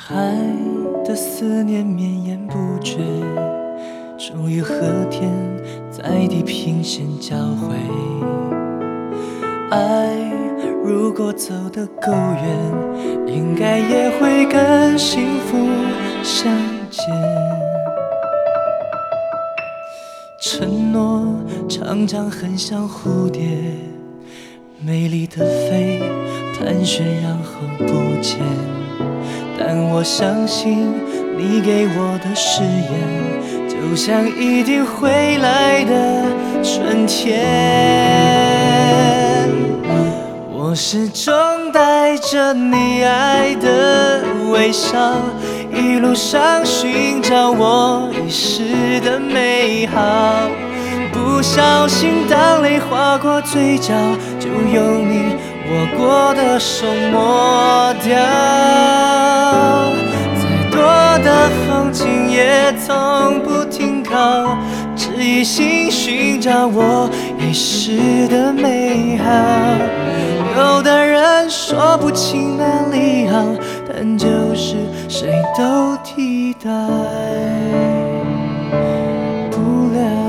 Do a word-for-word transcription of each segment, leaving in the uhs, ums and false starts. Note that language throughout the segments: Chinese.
海的思念绵延不绝，终于和天在地平线交汇。爱如果走得够远，应该也会跟幸福相见。承诺常常很像蝴蝶，美丽的飞，盘旋然后不见。但我相信你给我的誓言，就像一定会来的春天。我始终带着你爱的微笑，一路上寻找我遗失的美好。不小心当泪划过嘴角，就用你握过的手抹掉。再多的风景也从不停靠，只一心寻找我遗失的美好。有的人说不清哪里好，但就是谁都替代不了。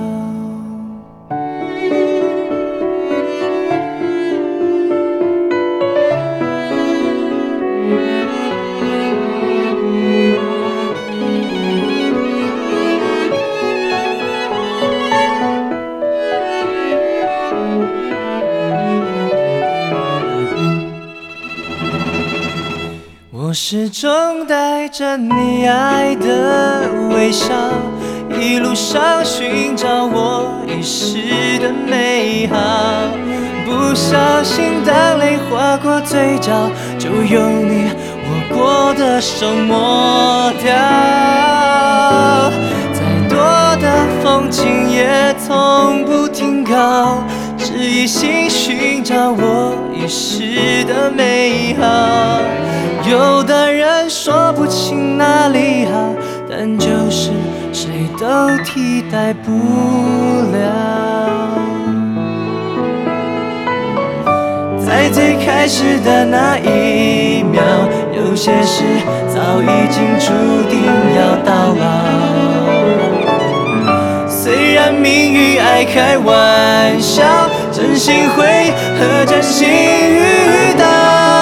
我始终带着你爱的微笑，一路上寻找我遗失的美好。不小心当泪划过嘴角，就用你握过的手抹掉。再多的风景也从不停靠，只一心寻找我遗失的美好。有的人说不清哪里好，但就是谁都替代不了。在最开始的那一秒，有些事早已经注定要到老。虽然命运爱开玩笑，真心会和真心遇到。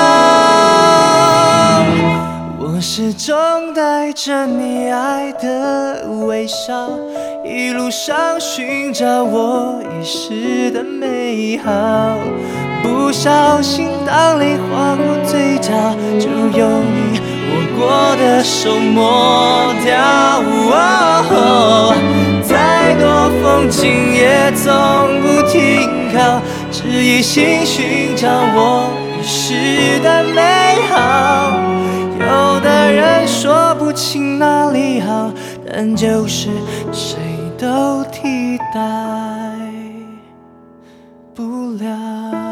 我始终带着你爱的微笑，一路上寻找我遗失的美好。不小心当泪划过嘴角，就用你握过的手抹掉。哦，再多风景也从不停靠，只一心寻找我遗失的美好。有的人说不清哪里好，但就是谁都替代不了。